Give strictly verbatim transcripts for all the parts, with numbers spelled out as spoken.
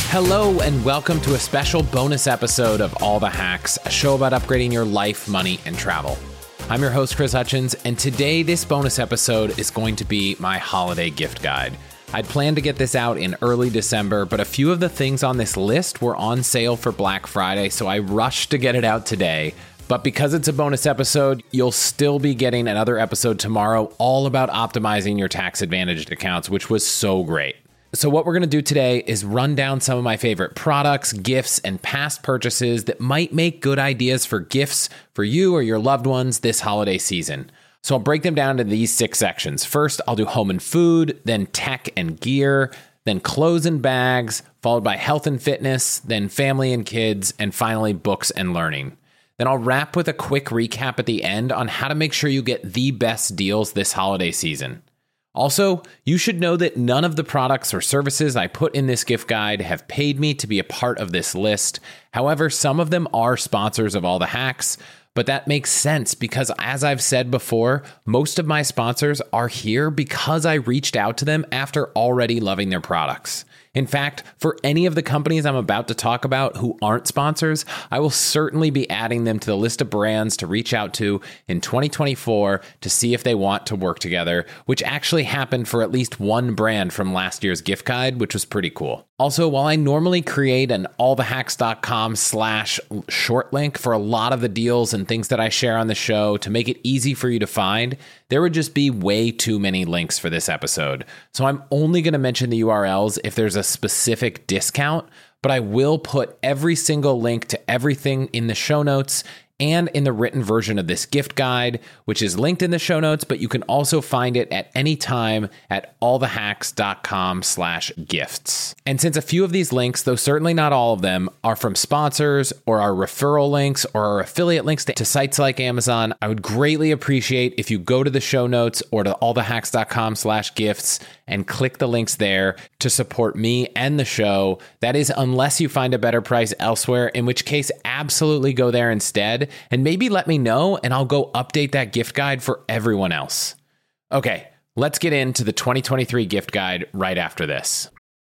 Hello and welcome to a special bonus episode of All the Hacks, a show about upgrading your life, money, and travel. I'm your host, Chris Hutchins, and today this bonus episode is going to be my holiday gift guide. I'd planned to get this out in early December, but a few of the things on this list were on sale for Black Friday, so I rushed to get it out today. But because it's a bonus episode, you'll still be getting another episode tomorrow all about optimizing your tax-advantaged accounts, which was so great. So what we're going to do today is run down some of my favorite products, gifts, and past purchases that might make good ideas for gifts for you or your loved ones this holiday season. So I'll break them down into these six sections. First, I'll do home and food, then tech and gear, then clothes and bags, followed by health and fitness, then family and kids, and finally books and learning. Then I'll wrap with a quick recap at the end on how to make sure you get the best deals this holiday season. Also, you should know that none of the products or services I put in this gift guide have paid me to be a part of this list. However, some of them are sponsors of All the Hacks, but that makes sense because, as I've said before, most of my sponsors are here because I reached out to them after already loving their products. In fact, for any of the companies I'm about to talk about who aren't sponsors, I will certainly be adding them to the list of brands to reach out to in twenty twenty-four to see if they want to work together, which actually happened for at least one brand from last year's gift guide, which was pretty cool. Also, while I normally create an allthehacks.com slash short link for a lot of the deals and things that I share on the show to make it easy for you to find, there would just be way too many links for this episode. So I'm only going to mention the U R Ls if there's a specific discount, but I will put every single link to everything in the show notes and in the written version of this gift guide, which is linked in the show notes, but you can also find it at any time at allthehacks.com slash gifts. And since a few of these links, though certainly not all of them, are from sponsors or are referral links or are affiliate links to, to sites like Amazon, I would greatly appreciate if you go to the show notes or to allthehacks.com slash gifts and click the links there to support me and the show. That is, unless you find a better price elsewhere, in which case absolutely go there instead. And maybe let me know and I'll go update that gift guide for everyone else. Okay, let's get into the twenty twenty-three gift guide right after this.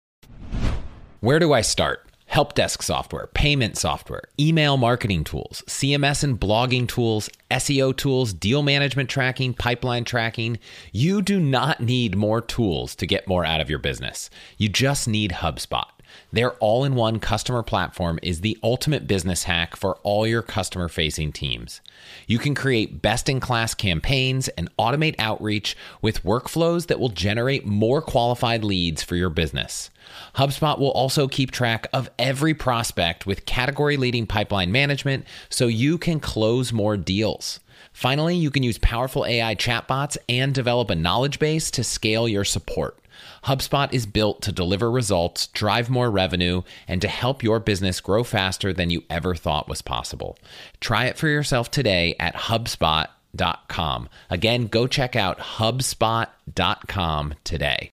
Where do I start? Help desk software, payment software, email marketing tools, C M S and blogging tools, S E O tools, deal management tracking, pipeline tracking. You do not need more tools to get more out of your business. You just need HubSpot. Their all-in-one customer platform is the ultimate business hack for all your customer-facing teams. You can create best-in-class campaigns and automate outreach with workflows that will generate more qualified leads for your business. HubSpot will also keep track of every prospect with category-leading pipeline management so you can close more deals. Finally, you can use powerful A I chatbots and develop a knowledge base to scale your support. HubSpot is built to deliver results, drive more revenue, and to help your business grow faster than you ever thought was possible. Try it for yourself today at HubSpot dot com. Again, go check out HubSpot dot com today.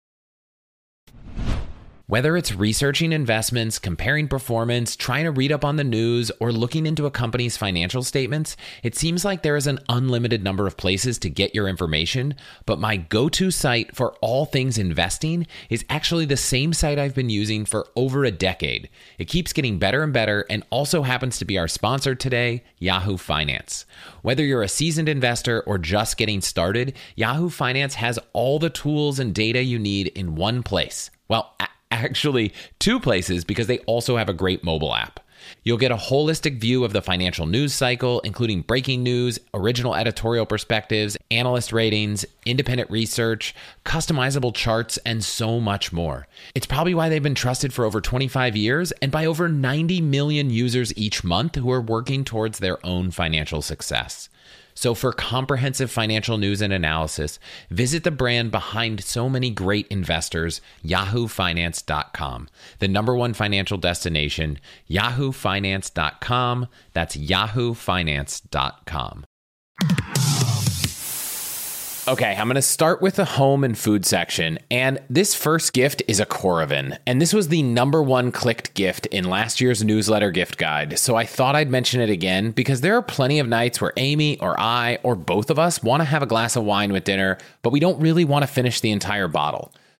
Whether it's researching investments, comparing performance, trying to read up on the news, or looking into a company's financial statements, it seems like there is an unlimited number of places to get your information, but my go-to site for all things investing is actually the same site I've been using for over a decade. It keeps getting better and better and also happens to be our sponsor today, Yahoo Finance. Whether you're a seasoned investor or just getting started, Yahoo Finance has all the tools and data you need in one place. Well, actually two places because they also have a great mobile app. You'll get a holistic view of the financial news cycle, including breaking news, original editorial perspectives, analyst ratings, independent research, customizable charts, and so much more. It's probably why they've been trusted for over twenty-five years and by over ninety million users each month who are working towards their own financial success. So for comprehensive financial news and analysis, visit the brand behind so many great investors, yahoo finance dot com. The number one financial destination, yahoo finance dot com. That's yahoo finance dot com. Okay, I'm going to start with the home and food section, and this first gift is a Coravin, and this was the number one clicked gift in last year's newsletter gift guide, so I thought I'd mention it again because there are plenty of nights where Amy or I or both of us want to have a glass of wine with dinner, but we don't really want to finish the entire bottle.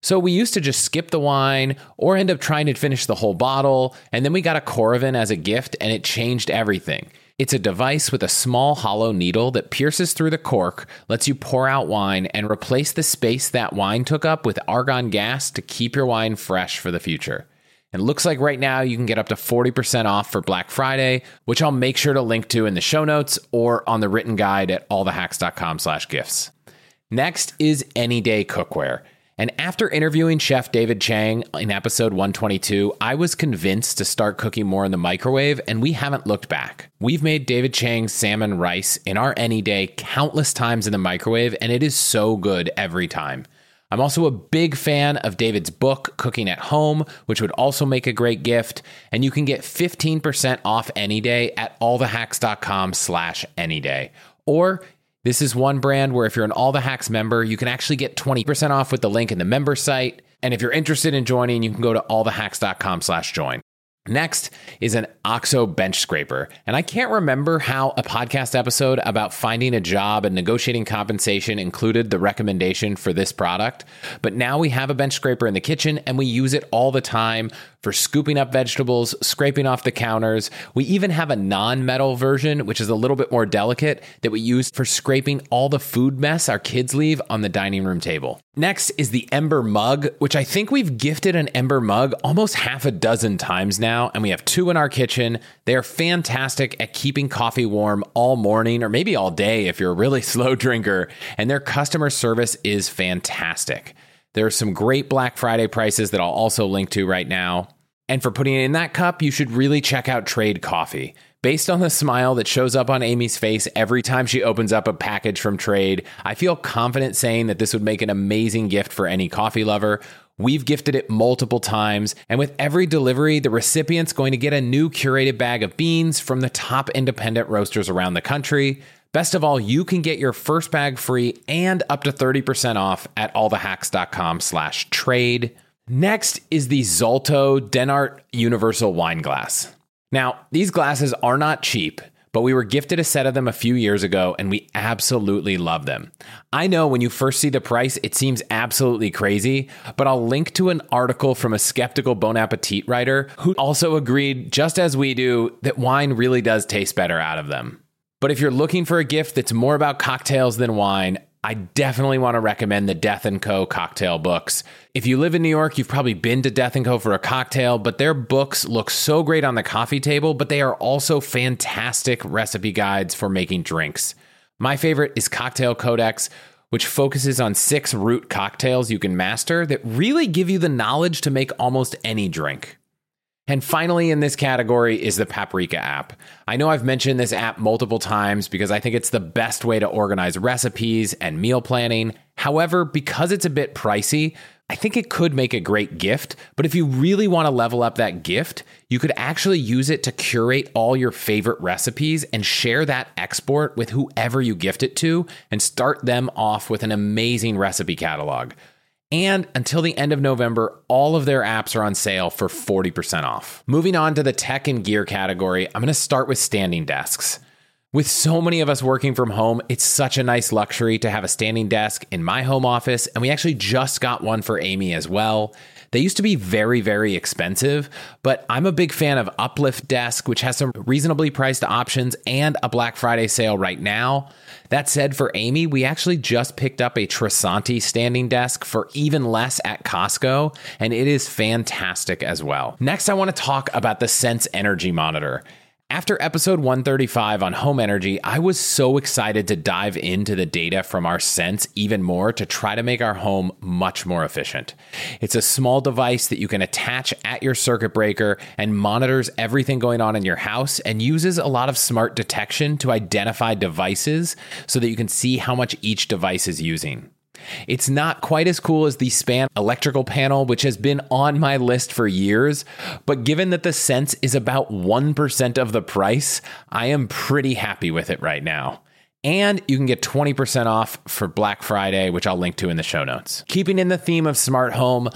So we used to just skip the wine or end up trying to finish the whole bottle, and then we got a Coravin as a gift, and it changed everything. It's a device with a small hollow needle that pierces through the cork, lets you pour out wine, and replace the space that wine took up with argon gas to keep your wine fresh for the future. It looks like right now you can get up to forty percent off for Black Friday, which I'll make sure to link to in the show notes or on the written guide at allthehacks.com slash gifts. Next is Anyday Cookware. And after interviewing Chef David Chang in episode one twenty-two, I was convinced to start cooking more in the microwave, and we haven't looked back. We've made David Chang's salmon rice in our Anyday countless times in the microwave, and it is so good every time. I'm also a big fan of David's book, Cooking at Home, which would also make a great gift, and you can get fifteen percent off Anyday at allthehacks.com slash Anyday. Or this is one brand where if you're an All The Hacks member, you can actually get twenty percent off with the link in the member site. And if you're interested in joining, you can go to allthehacks.com slash join. Next is an OXO bench scraper. And I can't remember how a podcast episode about finding a job and negotiating compensation included the recommendation for this product. But now we have a bench scraper in the kitchen and we use it all the time for scooping up vegetables, scraping off the counters. We even have a non-metal version, which is a little bit more delicate, that we use for scraping all the food mess our kids leave on the dining room table. Next is the Ember mug, which I think we've gifted an Ember mug almost half a dozen times now, and we have two in our kitchen. They are fantastic at keeping coffee warm all morning, or maybe all day if you're a really slow drinker, and their customer service is fantastic. There are some great Black Friday prices that I'll also link to right now. And for putting it in that cup, you should really check out Trade Coffee. Based on the smile that shows up on Amy's face every time she opens up a package from Trade, I feel confident saying that this would make an amazing gift for any coffee lover. We've gifted it multiple times, and with every delivery, the recipient's going to get a new curated bag of beans from the top independent roasters around the country. Best of all, you can get your first bag free and up to thirty percent off at allthehacks.com slash trade. Next is the Zolto Denart Universal Wine Glass. Now, these glasses are not cheap, but we were gifted a set of them a few years ago and we absolutely love them. I know when you first see the price, it seems absolutely crazy, but I'll link to an article from a skeptical Bon Appetit writer who also agreed, just as we do, that wine really does taste better out of them. But if you're looking for a gift that's more about cocktails than wine, I definitely want to recommend the Death and Co. cocktail books. If you live in New York, you've probably been to Death and Co. for a cocktail, but their books look so great on the coffee table, but they are also fantastic recipe guides for making drinks. My favorite is Cocktail Codex, which focuses on six root cocktails you can master that really give you the knowledge to make almost any drink. And finally in this category is the Paprika app. I know I've mentioned this app multiple times because I think it's the best way to organize recipes and meal planning. However, because it's a bit pricey, I think it could make a great gift. But if you really want to level up that gift, you could actually use it to curate all your favorite recipes and share that export with whoever you gift it to and start them off with an amazing recipe catalog. And until the end of November, all of their apps are on sale for forty percent off. Moving on to the tech and gear category, I'm going to start with standing desks. With so many of us working from home, it's such a nice luxury to have a standing desk in my home office, and we actually just got one for Amy as well. They used to be very, very expensive, but I'm a big fan of Uplift Desk, which has some reasonably priced options and a Black Friday sale right now. That said, for Amy, we actually just picked up a Trasanti standing desk for even less at Costco, and it is fantastic as well. Next, I want to talk about the Sense Energy Monitor. After episode one thirty-five on home energy, I was so excited to dive into the data from our Sense even more to try to make our home much more efficient. It's a small device that you can attach at your circuit breaker and monitors everything going on in your house and uses a lot of smart detection to identify devices so that you can see how much each device is using. It's not quite as cool as the Span electrical panel, which has been on my list for years, but given that the Sense is about one percent of the price, I am pretty happy with it right now. And you can get twenty percent off for Black Friday, which I'll link to in the show notes. Keeping in the theme of smart home,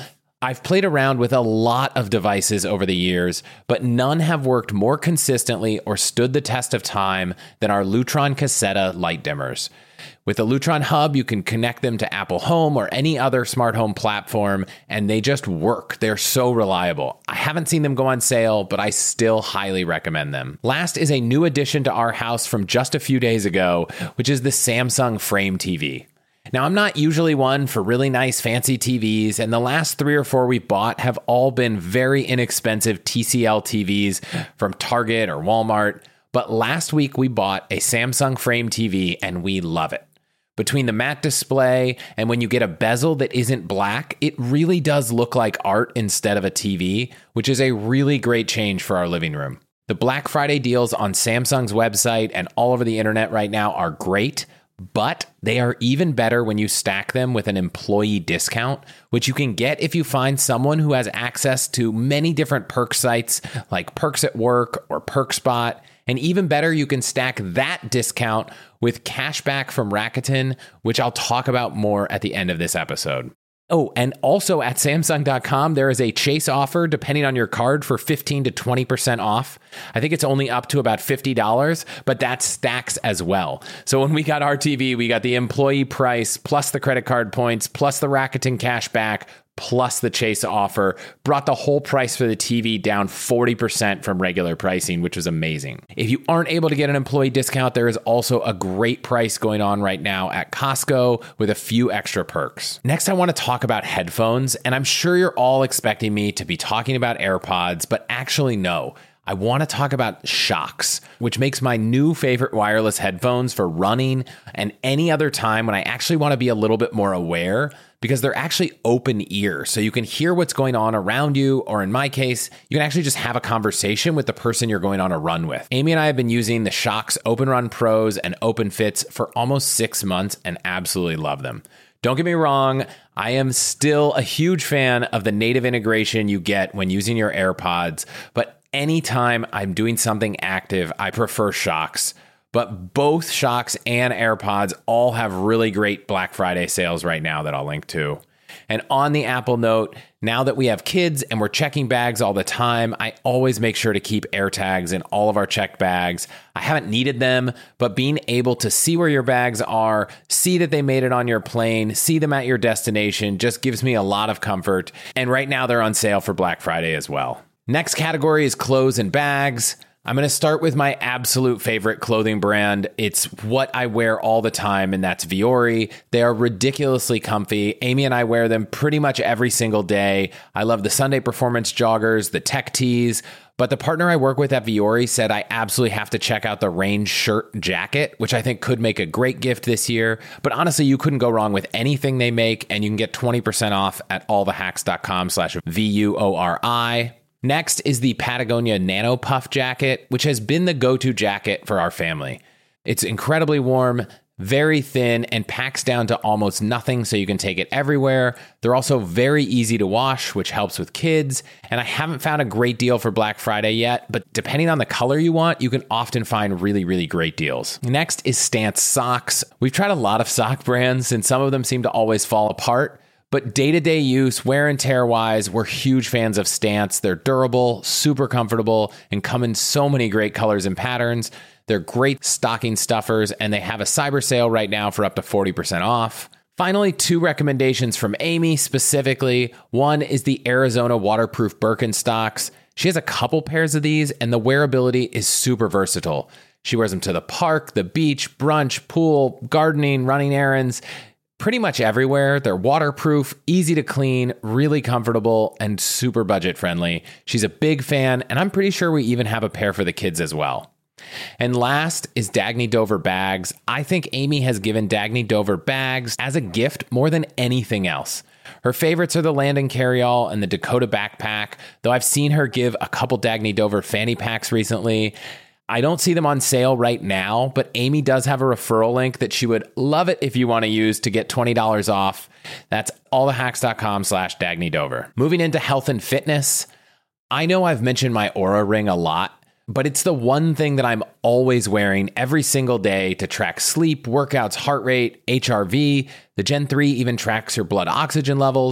I've played around with a lot of devices over the years, but none have worked more consistently or stood the test of time than our Lutron Cassetta light dimmers. With the Lutron Hub, you can connect them to Apple Home or any other smart home platform, and they just work. They're so reliable. I haven't seen them go on sale, but I still highly recommend them. Last is a new addition to our house from just a few days ago, which is the Samsung Frame T V. Now, I'm not usually one for really nice fancy T Vs, and the last three or four we bought have all been very inexpensive T C L T Vs from Target or Walmart. But last week we bought a Samsung Frame T V and we love it. Between the matte display and when you get a bezel that isn't black, it really does look like art instead of a T V, which is a really great change for our living room. The Black Friday deals on Samsung's website and all over the internet right now are great, but they are even better when you stack them with an employee discount, which you can get if you find someone who has access to many different perk sites like Perks at Work or PerkSpot. And even better, you can stack that discount with cashback from Rakuten, which I'll talk about more at the end of this episode. Oh, and also at Samsung dot com, there is a Chase offer depending on your card for fifteen to twenty percent off. I think it's only up to about fifty dollars, but that stacks as well. So when we got our T V, we got the employee price plus the credit card points plus the Rakuten cashback plus the Chase offer, brought the whole price for the T V down forty percent from regular pricing, which was amazing. If you aren't able to get an employee discount, there is also a great price going on right now at Costco with a few extra perks. Next, I want to talk about headphones, and I'm sure you're all expecting me to be talking about AirPods, but actually no. I want to talk about Shokz, which makes my new favorite wireless headphones for running and any other time when I actually want to be a little bit more aware, because they're actually open ear. So you can hear what's going on around you, or in my case, you can actually just have a conversation with the person you're going on a run with. Amy and I have been using the Shokz Open Run Pros and Open Fits for almost six months and absolutely love them. Don't get me wrong, I am still a huge fan of the native integration you get when using your AirPods, but anytime I'm doing something active, I prefer Shokz. But both Shokz and AirPods all have really great Black Friday sales right now that I'll link to. And on the Apple note, now that we have kids and we're checking bags all the time, I always make sure to keep AirTags in all of our checked bags. I haven't needed them, but being able to see where your bags are, see that they made it on your plane, see them at your destination just gives me a lot of comfort. And right now they're on sale for Black Friday as well. Next category is clothes and bags. I'm going to start with my absolute favorite clothing brand. It's what I wear all the time, and that's Vuori. They are ridiculously comfy. Amy and I wear them pretty much every single day. I love the Sunday Performance joggers, the tech tees, but the partner I work with at Vuori said I absolutely have to check out the Range shirt jacket, which I think could make a great gift this year. But honestly, you couldn't go wrong with anything they make, and you can get twenty percent off at allthehacks.com slash V U O R I. Next is the Patagonia Nano Puff jacket, which has been the go-to jacket for our family. It's incredibly warm, very thin, and packs down to almost nothing, so you can take it everywhere. They're also very easy to wash, which helps with kids. And I haven't found a great deal for Black Friday yet, but depending on the color you want, you can often find really, really great deals. Next is Stance socks. We've tried a lot of sock brands, and some of them seem to always fall apart. But day-to-day use, wear and tear-wise, we're huge fans of Stance. They're durable, super comfortable, and come in so many great colors and patterns. They're great stocking stuffers, and they have a cyber sale right now for up to forty percent off. Finally, two recommendations from Amy specifically. One is the Arizona waterproof Birkenstocks. She has a couple pairs of these, and the wearability is super versatile. She wears them to the park, the beach, brunch, pool, gardening, running errands. Pretty much everywhere. They're waterproof, easy to clean, really comfortable, and super budget friendly. She's a big fan, and I'm pretty sure we even have a pair for the kids as well. And last is Dagny Dover bags. I think Amy has given Dagny Dover bags as a gift more than anything else. Her favorites are the Landon Carryall and the Dakota backpack, though I've seen her give a couple Dagny Dover fanny packs recently. I don't see them on sale right now, but Amy does have a referral link that she would love it if you want to use to get twenty dollars off. That's allthehacks.com slash Dagny Dover. Moving into health and fitness. I know I've mentioned my Oura Ring a lot, but it's the one thing that I'm always wearing every single day to track sleep, workouts, heart rate, H R V. The Gen three even tracks your blood oxygen levels.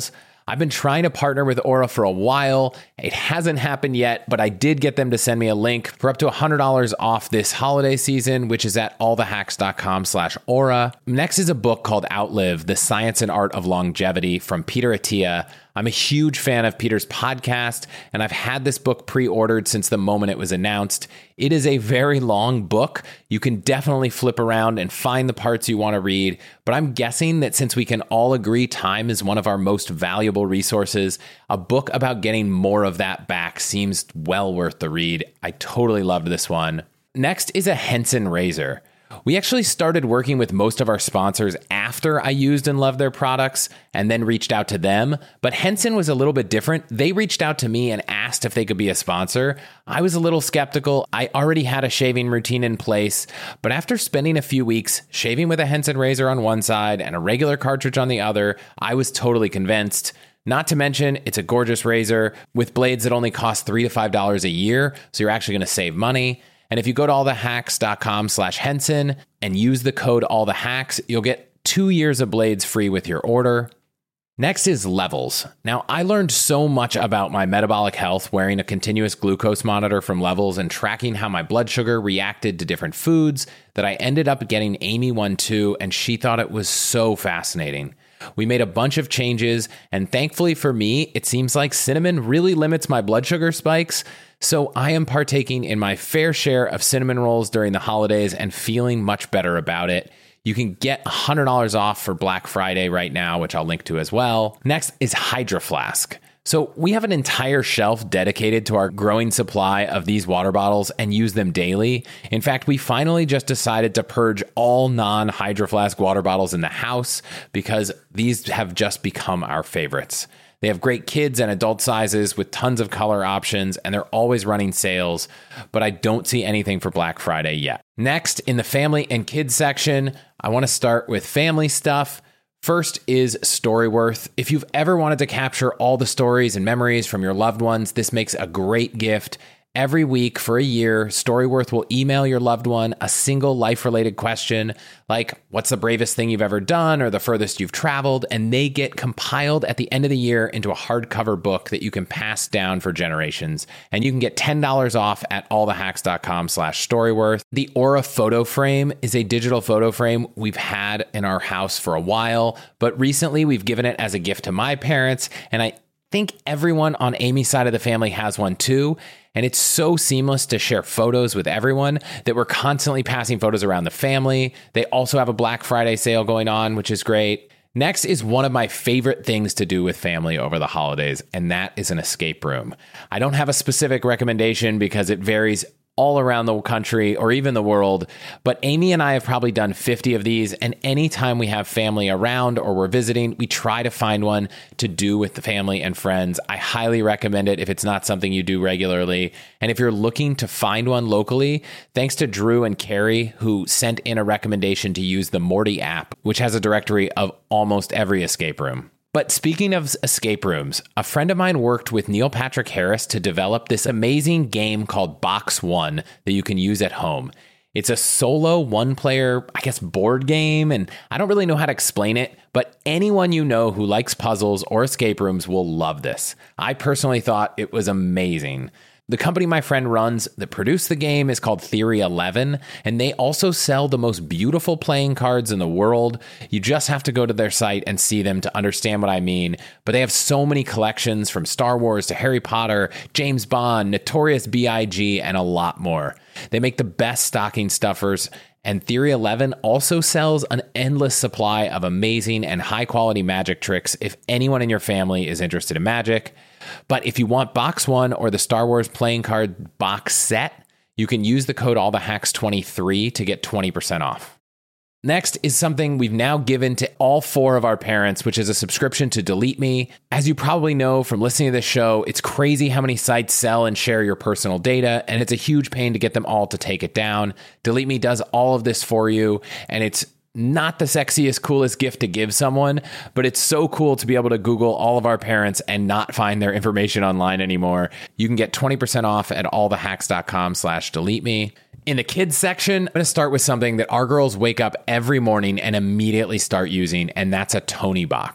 I've been trying to partner with Aura for a while. It hasn't happened yet, but I did get them to send me a link for up to one hundred dollars off this holiday season, which is at allthehacks.com slash Aura. Next is a book called Outlive, The Science and Art of Longevity from Peter Attia. I'm a huge fan of Peter's podcast, and I've had this book pre-ordered since the moment it was announced. It is a very long book. You can definitely flip around and find the parts you want to read, but I'm guessing that since we can all agree time is one of our most valuable resources, a book about getting more of that back seems well worth the read. I totally loved this one. Next is a Henson razor. We actually started working with most of our sponsors after I used and loved their products and then reached out to them. But Henson was a little bit different. They reached out to me and asked if they could be a sponsor. I was a little skeptical. I already had a shaving routine in place, but after spending a few weeks shaving with a Henson razor on one side and a regular cartridge on the other, I was totally convinced. Not to mention, it's a gorgeous razor with blades that only cost three to five dollars a year, so you're actually going to save money. And if you go to allthehacks.com slash Henson and use the code allthehacks, you'll get two years of blades free with your order. Next is Levels. Now, I learned so much about my metabolic health wearing a continuous glucose monitor from Levels and tracking how my blood sugar reacted to different foods that I ended up getting Amy one too, and she thought it was so fascinating. We made a bunch of changes, and thankfully for me, it seems like cinnamon really limits my blood sugar spikes. So I am partaking in my fair share of cinnamon rolls during the holidays and feeling much better about it. You can get one hundred dollars off for Black Friday right now, which I'll link to as well. Next is Hydro Flask. So we have an entire shelf dedicated to our growing supply of these water bottles and use them daily. In fact, we finally just decided to purge all non-Hydro Flask water bottles in the house because these have just become our favorites. They have great kids and adult sizes with tons of color options, and they're always running sales, but I don't see anything for Black Friday yet. Next, in the family and kids section, I want to start with family stuff. First is Storyworth. If you've ever wanted to capture all the stories and memories from your loved ones, this makes a great gift. Every week for a year, Storyworth will email your loved one a single life-related question, like what's the bravest thing you've ever done or the furthest you've traveled, and they get compiled at the end of the year into a hardcover book that you can pass down for generations. And you can get ten dollars off at allthehacks.com slash Storyworth. The Aura photo frame is a digital photo frame we've had in our house for a while, but recently we've given it as a gift to my parents, and I think everyone on Amy's side of the family has one too. And it's so seamless to share photos with everyone that we're constantly passing photos around the family. They also have a Black Friday sale going on, which is great. Next is one of my favorite things to do with family over the holidays, and that is an escape room. I don't have a specific recommendation because it varies all around the country or even the world, but Amy and I have probably done fifty of these, and anytime we have family around or we're visiting, we try to find one to do with the family and friends. I highly recommend it if it's not something you do regularly. And if you're looking to find one locally, thanks to Drew and Carrie, who sent in a recommendation to use the Morty app, which has a directory of almost every escape room. But speaking of escape rooms, a friend of mine worked with Neil Patrick Harris to develop this amazing game called Box One that you can use at home. It's a solo one-player, I guess, board game, and I don't really know how to explain it, but anyone you know who likes puzzles or escape rooms will love this. I personally thought it was amazing. The company my friend runs that produced the game is called Theory eleven, and they also sell the most beautiful playing cards in the world. You just have to go to their site and see them to understand what I mean. But they have so many collections from Star Wars to Harry Potter, James Bond, Notorious B I G, and a lot more. They make the best stocking stuffers, and Theory eleven also sells an endless supply of amazing and high-quality magic tricks if anyone in your family is interested in magic. But if you want Box One or the Star Wars playing card box set, you can use the code all the hacks twenty-three to get twenty percent off. Next is something we've now given to all four of our parents, which is a subscription to Delete Me. As you probably know from listening to this show, it's crazy how many sites sell and share your personal data, and it's a huge pain to get them all to take it down. Delete Me does all of this for you, and it's not the sexiest, coolest gift to give someone, but it's so cool to be able to Google all of our parents and not find their information online anymore. You can get twenty percent off at allthehacks.com slash delete me. In the kids section, I'm going to start with something that our girls wake up every morning and immediately start using, and that's a Tony box.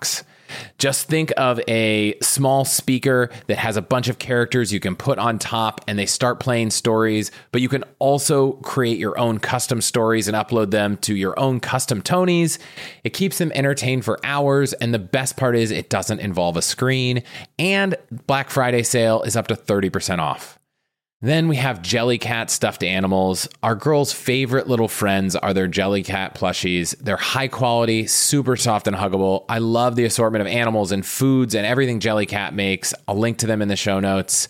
Just think of a small speaker that has a bunch of characters you can put on top and they start playing stories, but you can also create your own custom stories and upload them to your own custom Tonys. It keeps them entertained for hours, and the best part is it doesn't involve a screen, and Black Friday sale is up to thirty percent off. Then we have Jellycat stuffed animals. Our girls' favorite little friends are their Jellycat plushies. They're high quality, super soft and huggable. I love the assortment of animals and foods and everything Jellycat makes. I'll link to them in the show notes.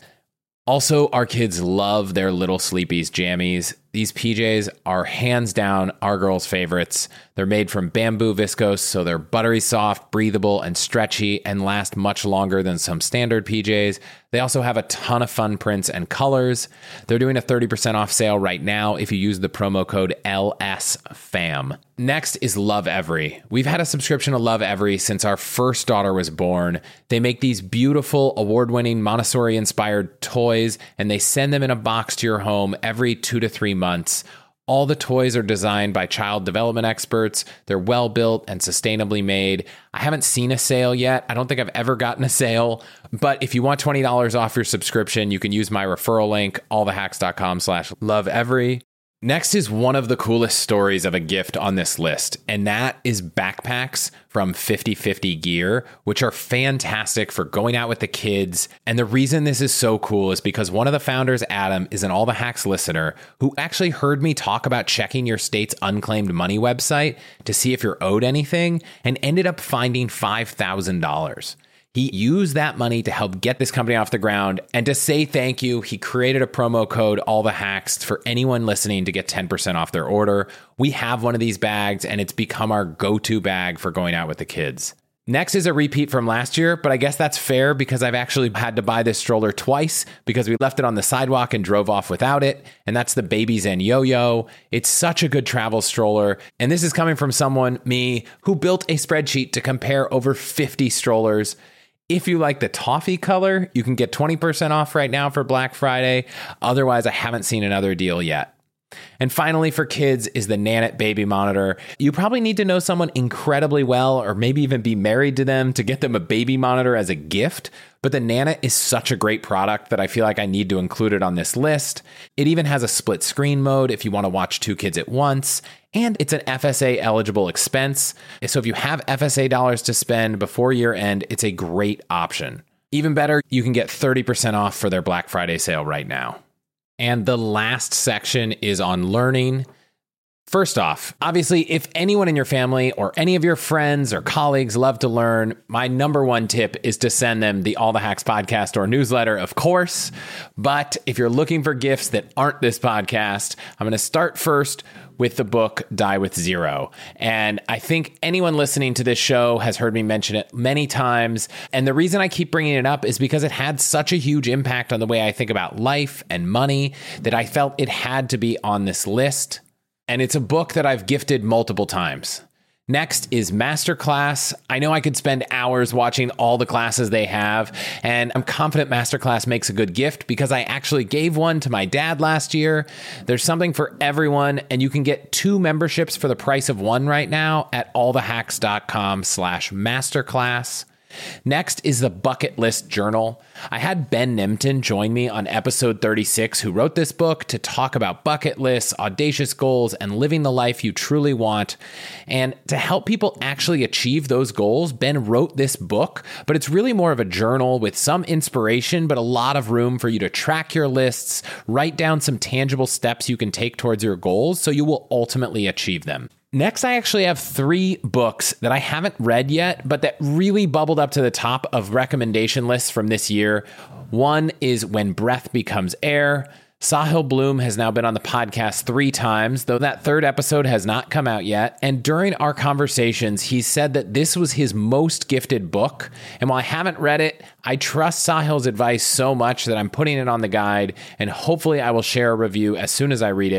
Also, our kids love their Little Sleepies jammies. These P Js are hands down our girls' favorites. They're made from bamboo viscose, so they're buttery soft, breathable, and stretchy, and last much longer than some standard P Js. They also have a ton of fun prints and colors. They're doing a thirty percent off sale right now if you use the promo code L S F A M. Next is Lovevery. We've had a subscription to Lovevery since our first daughter was born. They make these beautiful, award-winning Montessori-inspired toys, and they send them in a box to your home every two to three months. All the toys are designed by child development experts. They're well built and sustainably made. I haven't seen a sale yet. I don't think I've ever gotten a sale, but if you want twenty dollars off your subscription, you can use my referral link, allthehacks.com slash lovevery. Next is one of the coolest stories of a gift on this list, and that is backpacks from fifty fifty Gear, which are fantastic for going out with the kids. And the reason this is so cool is because one of the founders, Adam, is an All the Hacks listener who actually heard me talk about checking your state's unclaimed money website to see if you're owed anything and ended up finding five thousand dollars. He used that money to help get this company off the ground, and to say thank you, he created a promo code, All the Hacks, for anyone listening to get ten percent off their order. We have one of these bags, and it's become our go-to bag for going out with the kids. Next is a repeat from last year, but I guess that's fair because I've actually had to buy this stroller twice because we left it on the sidewalk and drove off without it, and that's the Baby Zen Yo-Yo. It's such a good travel stroller, and this is coming from someone, me, who built a spreadsheet to compare over fifty strollers. If you like the toffee color, you can get twenty percent off right now for Black Friday. Otherwise, I haven't seen another deal yet. And finally, for kids is the Nanit Baby Monitor. You probably need to know someone incredibly well, or maybe even be married to them to get them a baby monitor as a gift. But the Nanit is such a great product that I feel like I need to include it on this list. It even has a split screen mode if you want to watch two kids at once. And it's an F S A eligible expense. So if you have F S A dollars to spend before year end, it's a great option. Even better, you can get thirty percent off for their Black Friday sale right now. And the last section is on learning. First off, obviously, if anyone in your family or any of your friends or colleagues love to learn, my number one tip is to send them the All the Hacks podcast or newsletter, of course. But if you're looking for gifts that aren't this podcast, I'm going to start first with the book Die with Zero. And I think anyone listening to this show has heard me mention it many times. And the reason I keep bringing it up is because it had such a huge impact on the way I think about life and money that I felt it had to be on this list. And it's a book that I've gifted multiple times. Next is Masterclass. I know I could spend hours watching all the classes they have, and I'm confident Masterclass makes a good gift because I actually gave one to my dad last year. There's something for everyone, and you can get two memberships for the price of one right now at allthehacks.com slash masterclass. Next is the Bucket List Journal. I had Ben Nemtin join me on episode thirty-six, who wrote this book to talk about bucket lists, audacious goals, and living the life you truly want. And to help people actually achieve those goals, Ben wrote this book, but it's really more of a journal with some inspiration, but a lot of room for you to track your lists, write down some tangible steps you can take towards your goals so you will ultimately achieve them. Next, I actually have three books that I haven't read yet, but that really bubbled up to the top of recommendation lists from this year. One is When Breath Becomes Air. Sahil Bloom has now been on the podcast three times, though that third episode has not come out yet. And during our conversations, he said that this was his most gifted book. And while I haven't read it, I trust Sahil's advice so much that I'm putting it on the guide, and hopefully I will share a review as soon as I read it.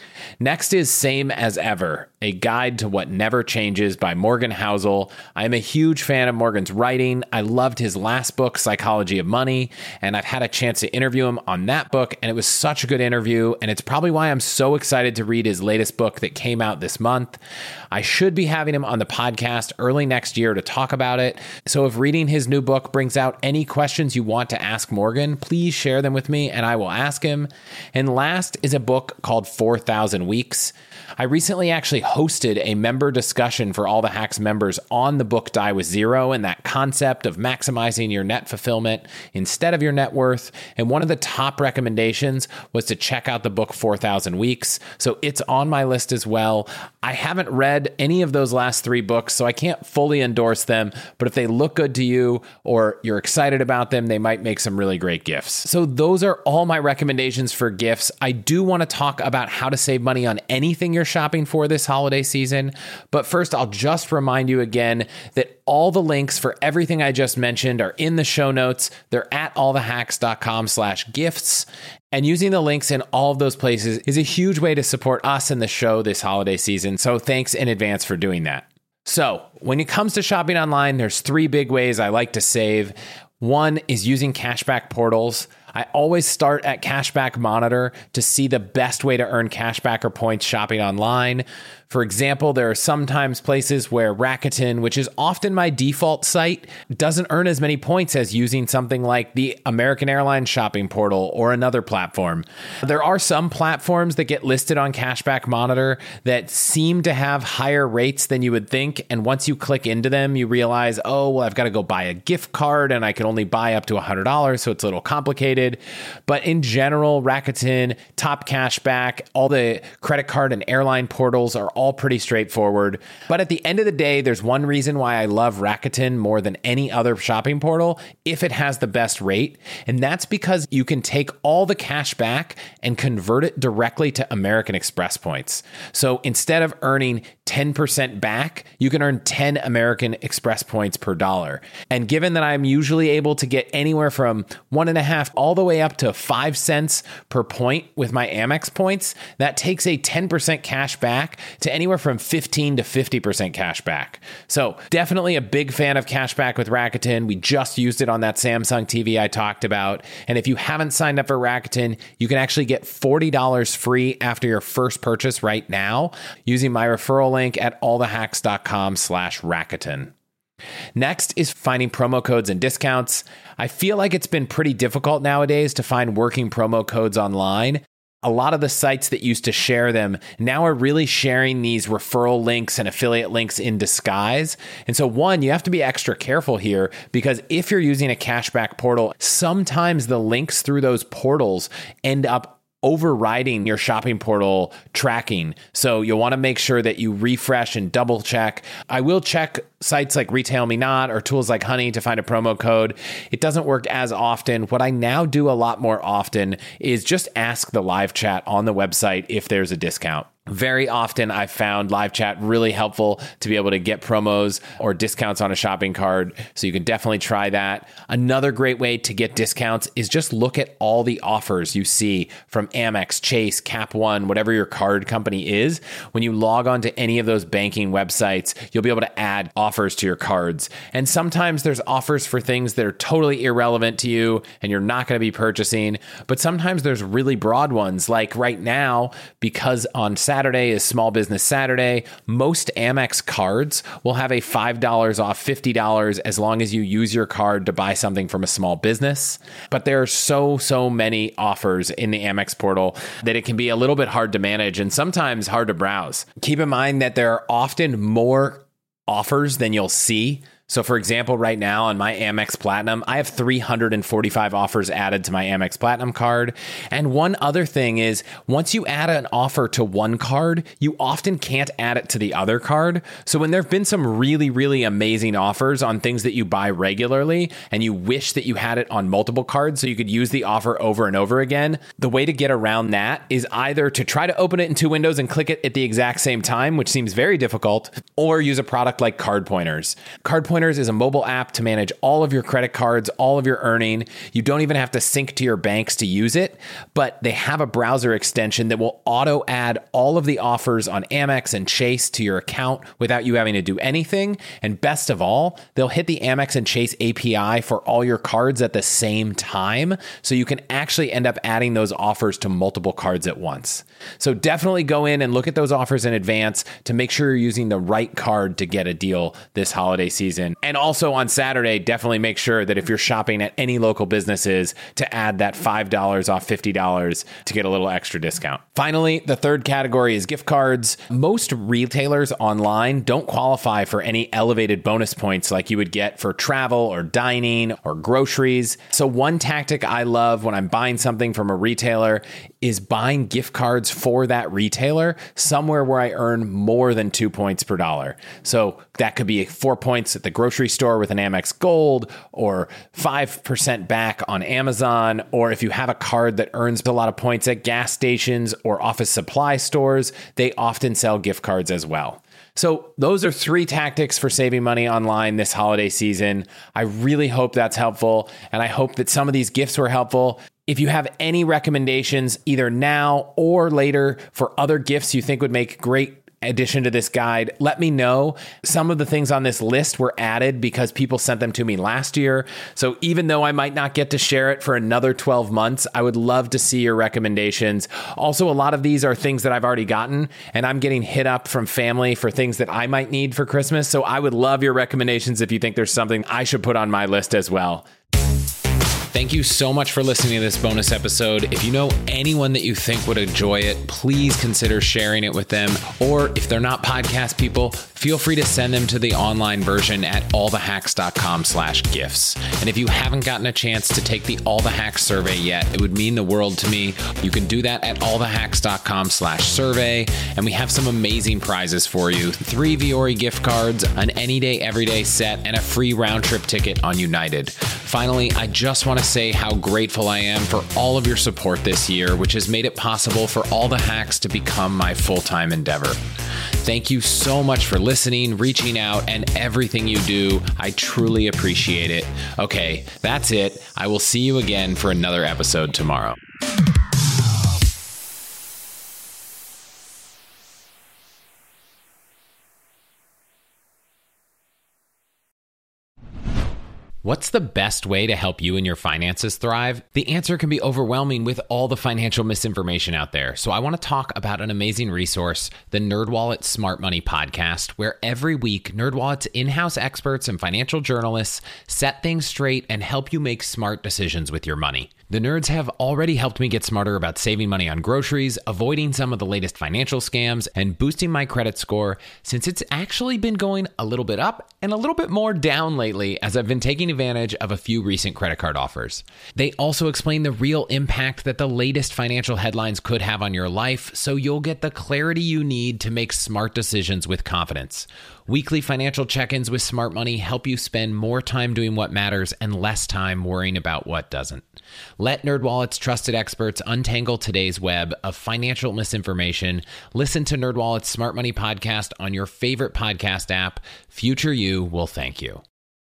Next is Same as Ever, a guide to what never changes by Morgan Housel. I am a huge fan of Morgan's writing. I loved his last book, Psychology of Money, and I've had a chance to interview him on that book, and it was such a good interview, and it's probably why I'm so excited to read his latest book that came out this month. I should be having him on the podcast early next year to talk about it, so if reading his new book brings out any questions you want to ask Morgan, please share them with me, and I will ask him. And last is a book called four thousand Weeks. I recently actually hosted a member discussion for All the Hacks members on the book Die with Zero and that concept of maximizing your net fulfillment instead of your net worth. And one of the top recommendations was to check out the book four thousand Weeks. So it's on my list as well. I haven't read any of those last three books, so I can't fully endorse them, but if they look good to you or you're excited about them, they might make some really great gifts. So those are all my recommendations for gifts. I do want to talk about how to save money on anything you're shopping for this holiday season. But first, I'll just remind you again that all the links for everything I just mentioned are in the show notes. They're at allthehacks.com slash gifts. And using the links in all of those places is a huge way to support us and the show this holiday season. So thanks in advance for doing that. So when it comes to shopping online, there's three big ways I like to save. One is using cashback portals. I always start at Cashback Monitor to see the best way to earn cashback or points shopping online. For example, there are sometimes places where Rakuten, which is often my default site, doesn't earn as many points as using something like the American Airlines shopping portal or another platform. There are some platforms that get listed on Cashback Monitor that seem to have higher rates than you would think. And once you click into them, you realize, oh, well, I've got to go buy a gift card and I can only buy up to one hundred dollars. So it's a little complicated. But in general, Rakuten, Top Cashback, all the credit card and airline portals are all pretty straightforward. But at the end of the day, there's one reason why I love Rakuten more than any other shopping portal if it has the best rate. And that's because you can take all the cash back and convert it directly to American Express points. So instead of earning ten percent back, you can earn ten American Express points per dollar. And given that I'm usually able to get anywhere from one and a half all the way up to five cents per point with my Amex points, that takes a ten percent cash back to anywhere from fifteen to fifty percent cash back. So definitely a big fan of cashback with Rakuten. We just used it on that Samsung T V I talked about. And if you haven't signed up for Rakuten, you can actually get forty dollars free after your first purchase right now using my referral link at allthehacks.com slash Rakuten. Next is finding promo codes and discounts. I feel like it's been pretty difficult nowadays to find working promo codes online. A lot of the sites that used to share them now are really sharing these referral links and affiliate links in disguise. And so one, you have to be extra careful here because if you're using a cashback portal, sometimes the links through those portals end up overriding your shopping portal tracking. So you'll want to make sure that you refresh and double check. I will check sites like Retail Me Not or tools like Honey to find a promo code. It doesn't work as often. What I now do a lot more often is just ask the live chat on the website if there's a discount. Very often I've found live chat really helpful to be able to get promos or discounts on a shopping cart. So you can definitely try that. Another great way to get discounts is just look at all the offers you see from Amex, Chase, Cap One, whatever your card company is. When you log on to any of those banking websites, you'll be able to add offers to your cards. And sometimes there's offers for things that are totally irrelevant to you and you're not going to be purchasing. But sometimes there's really broad ones. Like right now, because on Saturday is Small Business Saturday, most Amex cards will have a five dollars off fifty dollars as long as you use your card to buy something from a small business. But there are so, so many offers in the Amex portal that it can be a little bit hard to manage and sometimes hard to browse. Keep in mind that there are often more offers than you'll see. So for example, right now on my Amex Platinum, I have three hundred forty-five offers added to my Amex Platinum card. And one other thing is once you add an offer to one card, you often can't add it to the other card. So when there've been some really, really amazing offers on things that you buy regularly and you wish that you had it on multiple cards so you could use the offer over and over again, the way to get around that is either to try to open it in two windows and click it at the exact same time, which seems very difficult, or use a product like Card Pointers. Card Pointers Pointers is a mobile app to manage all of your credit cards, all of your earning. You don't even have to sync to your banks to use it, but they have a browser extension that will auto add all of the offers on Amex and Chase to your account without you having to do anything. And best of all, they'll hit the Amex and Chase A P I for all your cards at the same time, so you can actually end up adding those offers to multiple cards at once. So definitely go in and look at those offers in advance to make sure you're using the right card to get a deal this holiday season. And also on Saturday, definitely make sure that if you're shopping at any local businesses to add that five dollars off fifty dollars to get a little extra discount. Finally, the third category is gift cards. Most retailers online don't qualify for any elevated bonus points like you would get for travel or dining or groceries. So one tactic I love when I'm buying something from a retailer is buying gift cards for that retailer somewhere where I earn more than two points per dollar. So that could be four points at the grocery store with an Amex Gold, or five percent back on Amazon, or if you have a card that earns a lot of points at gas stations or office supply stores, they often sell gift cards as well. So those are three tactics for saving money online this holiday season. I really hope that's helpful, and I hope that some of these gifts were helpful. If you have any recommendations, either now or later, for other gifts you think would make great addition to this guide, let me know. Some of the things on this list were added because people sent them to me last year. So even though I might not get to share it for another twelve months, I would love to see your recommendations. Also, a lot of these are things that I've already gotten, and I'm getting hit up from family for things that I might need for Christmas. So I would love your recommendations if you think there's something I should put on my list as well. Thank you so much for listening to this bonus episode. If you know anyone that you think would enjoy it, please consider sharing it with them. Or if they're not podcast people, feel free to send them to the online version at allthehacks.com slash gifts. And if you haven't gotten a chance to take the All the Hacks survey yet, it would mean the world to me. You can do that at allthehacks.com slash survey. And we have some amazing prizes for you. Three Vuori gift cards, an Any Day Everyday set, and a free round trip ticket on United. Finally, I just want to say how grateful I am for all of your support this year, which has made it possible for All the Hacks to become my full-time endeavor. Thank you so much for listening, reaching out, and everything you do. I truly appreciate it. Okay, that's it. I will see you again for another episode tomorrow. What's the best way to help you and your finances thrive? The answer can be overwhelming with all the financial misinformation out there. So I want to talk about an amazing resource, the NerdWallet Smart Money Podcast, where every week NerdWallet's in-house experts and financial journalists set things straight and help you make smart decisions with your money. The nerds have already helped me get smarter about saving money on groceries, avoiding some of the latest financial scams, and boosting my credit score, since it's actually been going a little bit up and a little bit more down lately as I've been taking advantage of a few recent credit card offers. They also explain the real impact that the latest financial headlines could have on your life, so you'll get the clarity you need to make smart decisions with confidence. Weekly financial check-ins with Smart Money help you spend more time doing what matters and less time worrying about what doesn't. Let NerdWallet's trusted experts untangle today's web of financial misinformation. Listen to NerdWallet's Smart Money Podcast on your favorite podcast app. Future you will thank you.